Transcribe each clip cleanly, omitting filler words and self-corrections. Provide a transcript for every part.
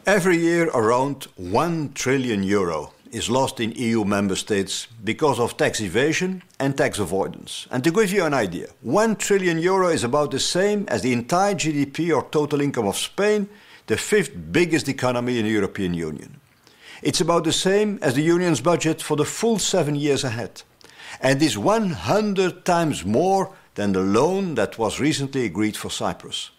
Every year around €1 trillion is lost in EU member states because of tax evasion and tax avoidance. And to give you an idea, €1 trillion is about the same as the entire GDP or total income of Spain, the fifth biggest economy in the European Union. It's about the same as the Union's budget for the full 7 years ahead. And is 100 times more than the loan that was recently agreed for Cyprus.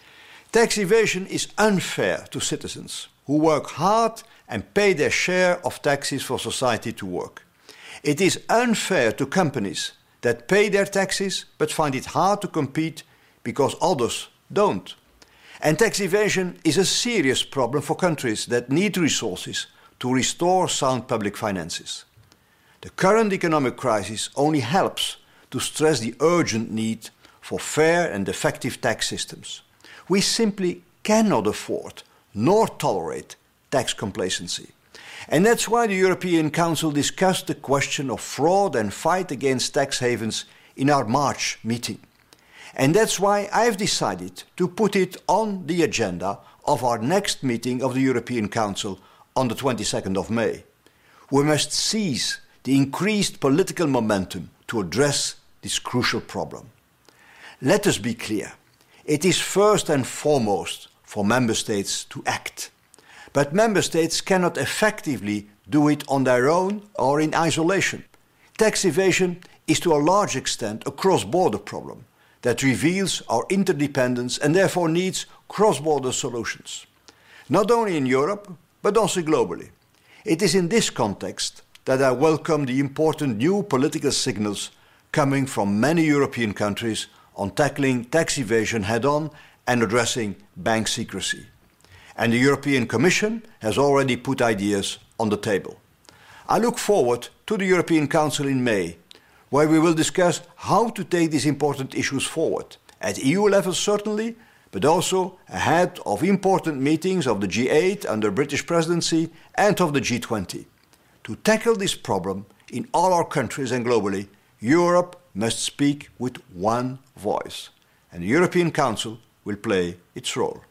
Tax evasion is unfair to citizens who work hard and pay their share of taxes for society to work. It is unfair to companies that pay their taxes but find it hard to compete because others don't. And tax evasion is a serious problem for countries that need resources to restore sound public finances. The current economic crisis only helps to stress the urgent need for fair and effective tax systems. We simply cannot afford nor tolerate tax complacency. And that's why the European Council discussed the question of fraud and fight against tax havens in our March meeting. And that's why I've decided to put it on the agenda of our next meeting of the European Council on the 22nd of May. We must seize the increased political momentum to address this crucial problem. Let us be clear. It is first and foremost for member states to act. But member states cannot effectively do it on their own or in isolation. Tax evasion is to a large extent a cross-border problem that reveals our interdependence and therefore needs cross-border solutions. Not only in Europe, but also globally. It is in this context that I welcome the important new political signals coming from many European countries on tackling tax evasion head-on and addressing bank secrecy. And the European Commission has already put ideas on the table. I look forward to the European Council in May, where we will discuss how to take these important issues forward, at EU level certainly, but also ahead of important meetings of the G8 under British presidency and of the G20. To tackle this problem in all our countries and globally, Europe must speak with one voice, and the European Council will play its role.